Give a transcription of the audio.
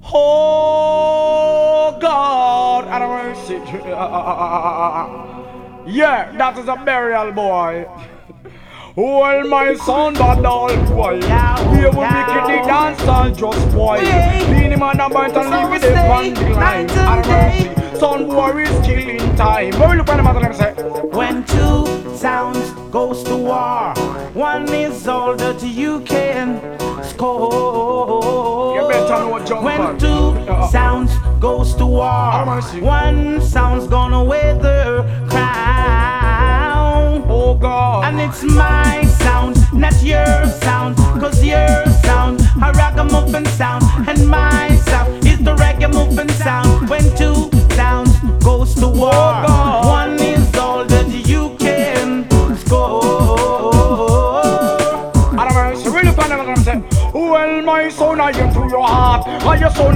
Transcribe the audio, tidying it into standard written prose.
Oh God, have mercy. Yeah, that is a burial boy. Well, my son, but all boy. Here we make it the dance and just boy. Beanie man about and leave with the pan line. Have mercy. Son boy is killing time. But we look at the matter and say, when two sounds goes to war, one is older to you can score. you better know jump When on. two sounds goes to war, mercy. one sound's gonna wear the crown. Oh God. And it's my sound, not your sound, 'cause your sound a ragamuffin sound, and my